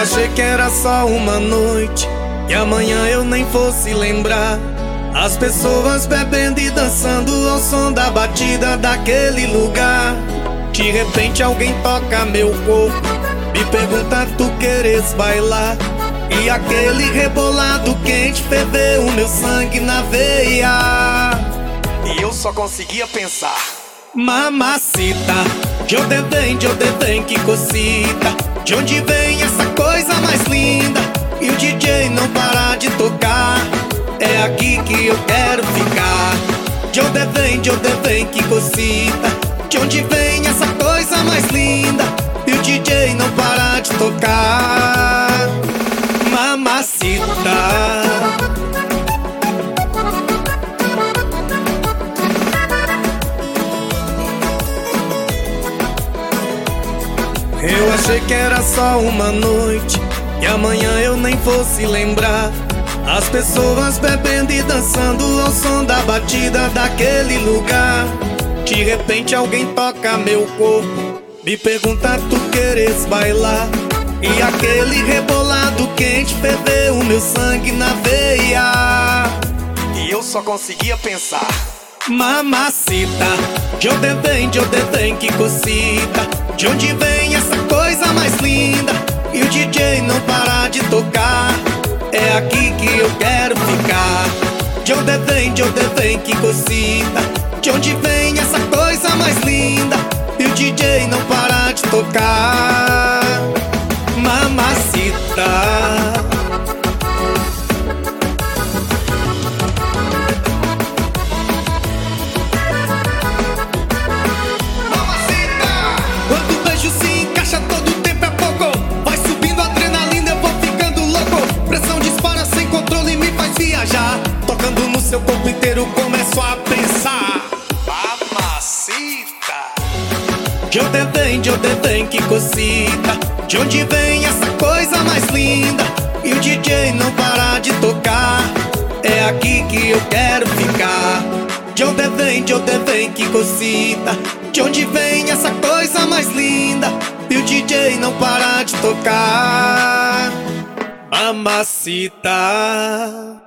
achei que era só uma noite e amanhã eu nem fosse lembrar. As pessoas bebendo e dançando ao som da batida daquele lugar. De repente alguém toca meu corpo, me pergunta: tu queres bailar? E aquele rebolado quente ferveu o meu sangue na veia. E eu só conseguia pensar: mamacita, de onde vem, que cosita? De onde vem essa coisa mais linda? E o DJ não para de tocar, é aqui que eu quero ficar. De onde vem, que cosita? De onde vem essa coisa mais linda? E o DJ não para de tocar, mamacita. Eu achei que era só uma noite e amanhã eu nem fosse lembrar. As pessoas bebendo e dançando ao som da batida daquele lugar. De repente alguém toca meu corpo, me pergunta: tu queres bailar? E aquele rebolado quente ferveu o meu sangue na veia. E eu só conseguia pensar: mamacita, de onde vem, que cosita? De onde vem essa coisa mais linda? E o DJ não para de tocar, é aqui que eu quero ficar. De onde vem, que cosita? De onde vem essa coisa mais linda? E o DJ não para de tocar, mamacita. Tocando no seu corpo inteiro, começo a pensar: mamacita, de onde vem, que cosita? De onde vem essa coisa mais linda? E o DJ não para de tocar, é aqui que eu quero ficar. De onde vem, que cosita? De onde vem essa coisa mais linda? E o DJ não para de tocar, mamacita.